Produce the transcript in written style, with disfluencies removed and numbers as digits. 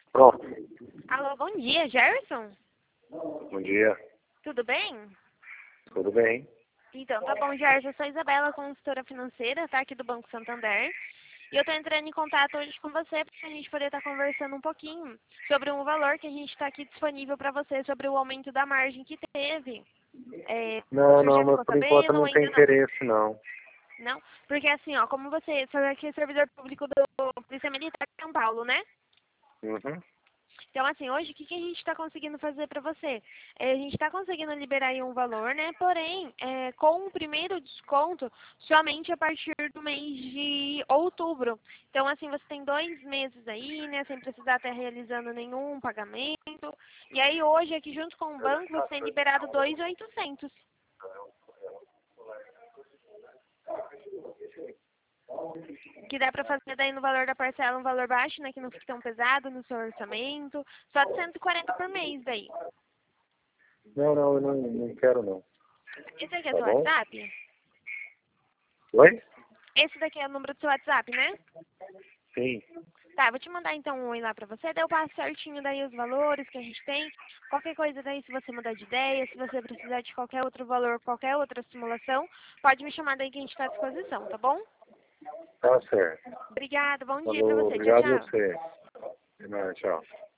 Pronto. Alô, bom dia, Gerson? Bom dia. Tudo bem? Tudo bem? Então, tá bom, Gerson. Eu sou a Isabela, consultora financeira, tá? Aqui do Banco Santander. E eu tô entrando em contato hoje com você para a gente poder estar conversando um pouquinho sobre um valor que a gente está aqui disponível para você, sobre o aumento da margem que teve. Não, Você já mas ficou por enquanto sabendo ou não tem ainda não? interesse, não. Não? Porque assim, ó, como você aqui é servidor público do Polícia Militar de São Paulo, né? Uhum. Então, assim, hoje o que a gente está conseguindo fazer para você? A gente está conseguindo liberar aí um valor, né? Porém, com o primeiro desconto somente a partir do mês de outubro. Então, assim, você tem 2 meses aí, né? Sem precisar estar realizando nenhum pagamento. E aí, hoje, aqui junto com o banco, você tem liberado 2.800. Que dá para fazer daí no valor da parcela um valor baixo, né? Que não fique tão pesado no seu orçamento. Só de 140 por mês daí. Não, eu não quero, não. Esse aqui é Tá seu bom? WhatsApp? Oi? Esse daqui é o número do seu WhatsApp, né? Sim. Tá, vou te mandar então um oi lá pra você, daí eu passo certinho daí os valores que a gente tem. Qualquer coisa daí, se você mudar de ideia, se você precisar de qualquer outro valor, qualquer outra simulação, pode me chamar daí que a gente tá à disposição, tá bom? Tá certo. Obrigada, bom dia pra Falou, você. Tchau, obrigado a tchau. você. De nada, tchau.